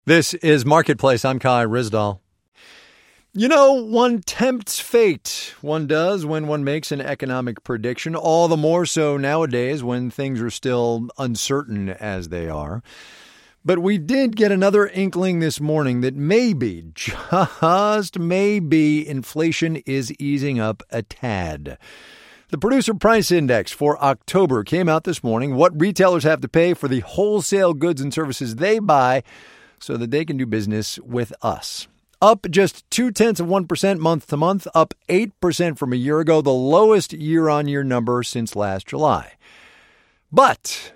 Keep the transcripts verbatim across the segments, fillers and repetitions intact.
This is Marketplace. I'm Kai Ryssdal. You know, one tempts fate. One does when one makes an economic prediction, all the more so nowadays when things are still uncertain as they are. But we did get another inkling this morning that maybe, just maybe, inflation is easing up a tad. The Producer Price Index for October came out this morning. What retailers have to pay for the wholesale goods and services they buy so that they can do business with us. Up just two-tenths of one percent month to month, up eight percent from a year ago, the lowest year-on-year number since last July. But,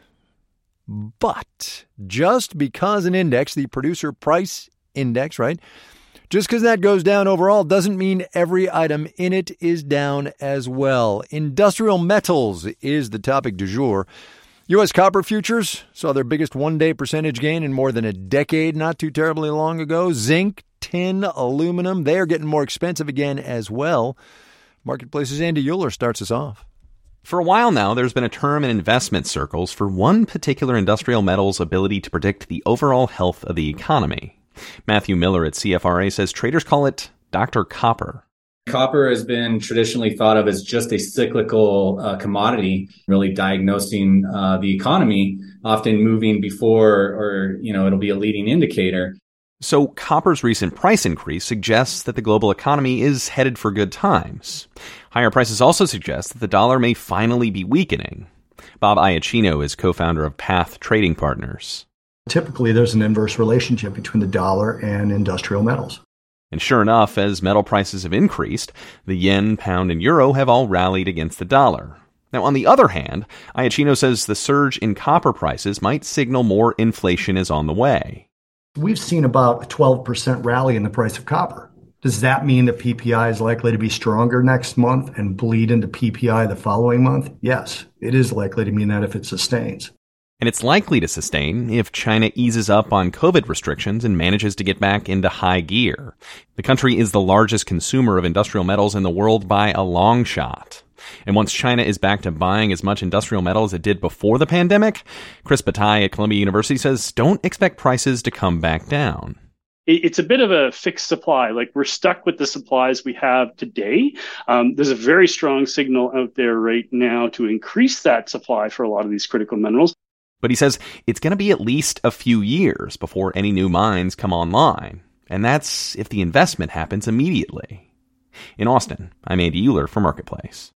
but, just because an index, the Producer Price Index, right, just because that goes down overall doesn't mean every item in it is down as well. Industrial metals is the topic du jour. U S copper futures saw their biggest one-day percentage gain in more than a decade not too terribly long ago. Zinc, tin, aluminum, they are getting more expensive again as well. Marketplace's Andy Euler starts us off. For a while now, there's been a term in investment circles for one particular industrial metal's ability to predict the overall health of the economy. Matthew Miller at C F R A says traders call it Doctor Copper. Copper has been traditionally thought of as just a cyclical uh, commodity, really diagnosing uh, the economy, often moving before, or, you know, it'll be a leading indicator. So copper's recent price increase suggests that the global economy is headed for good times. Higher prices also suggest that the dollar may finally be weakening. Bob Iacchino is co-founder of Path Trading Partners. Typically, there's an inverse relationship between the dollar and industrial metals. And sure enough, as metal prices have increased, the yen, pound, and euro have all rallied against the dollar. Now, on the other hand, Iacchino says the surge in copper prices might signal more inflation is on the way. We've seen about a twelve percent rally in the price of copper. Does that mean that P P I is likely to be stronger next month and bleed into P P I the following month? Yes, it is likely to mean that if it sustains. And it's likely to sustain if China eases up on COVID restrictions and manages to get back into high gear. The country is the largest consumer of industrial metals in the world by a long shot. And once China is back to buying as much industrial metal as it did before the pandemic, Chris Bataille at Columbia University says don't expect prices to come back down. It's a bit of a fixed supply. Like, we're stuck with the supplies we have today. Um, there's a very strong signal out there right now to increase that supply for a lot of these critical minerals. But he says it's going to be at least a few years before any new mines come online. And that's if the investment happens immediately. In Austin, I'm Andy Euler for Marketplace.